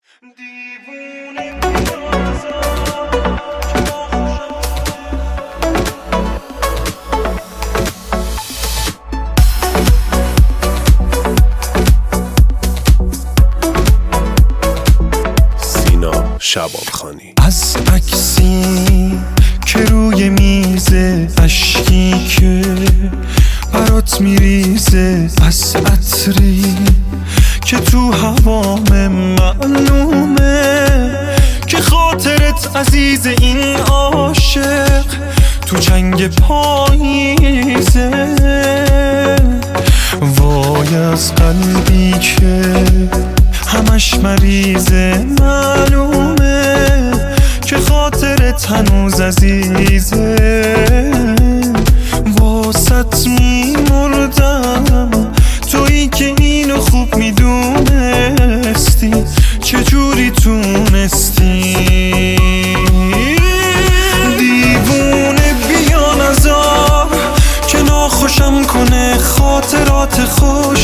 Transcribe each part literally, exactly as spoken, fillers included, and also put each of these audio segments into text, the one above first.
شبانخانی. از عکسی که روی میزه، اشکی که برات میریزه، از عطری که تو هوام معلومه که خاطرت عزیز این عاشق تو جنگ پاییزه. وای از قلبی که همش مریضه، معلومه که خاطرت هنوز عزیزه. واسط میمردم تویی که اینو خوب میدونستی، چجوری تونستی؟ دیوونه بیا نذار که ناخوشم کنه خاطرات خوش.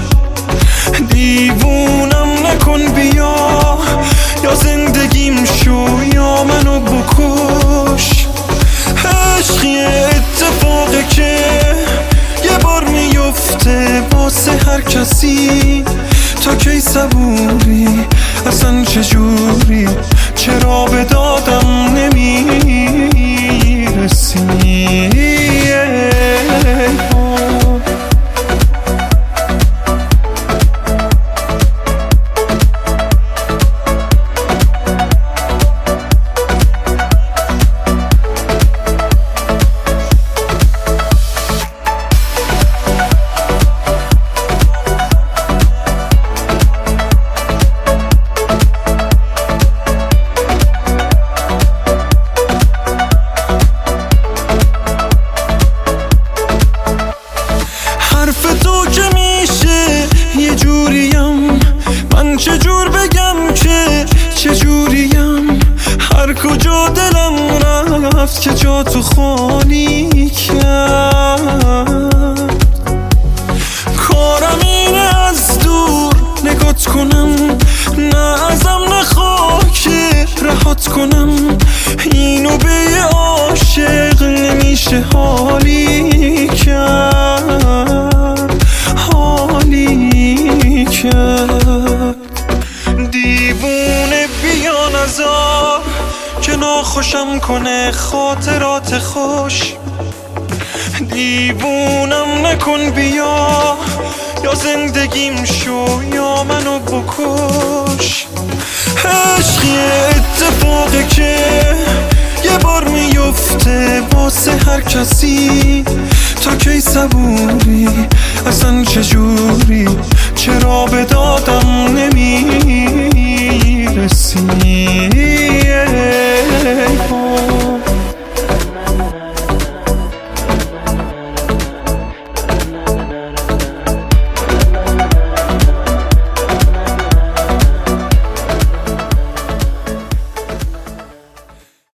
دیوونم نکن بیا، یا زندگیم شو یا منو بکش. عشقی اتفاقی که یه بار میفته واسه هر کسی. تا کی صبوری؟ اصلا چجوری؟ چرا به دادم نمیرسی؟ حرف تو که میشه یه جوریم، من چجور بگم که چجوریم؟ هر کجا دلم رفت که جا تو خالی کرد. کارم اینه از دور نگات کنم، نه ازم نخواه که رهات کنم. اینو به یه عاشق نمیشه حالی کرد، حالی کرد. دیوونه بیا نذار که ناخوشم کنه خاطرات خوش. دیوونم نکن بیا، یا زندگیم شو یا منو بکش. عشقی اتفاقی که یه بار میفته واسه هر کسی. تا کی صبوری؟ اصلا چجوری؟ چرا به دادم نمیرسی؟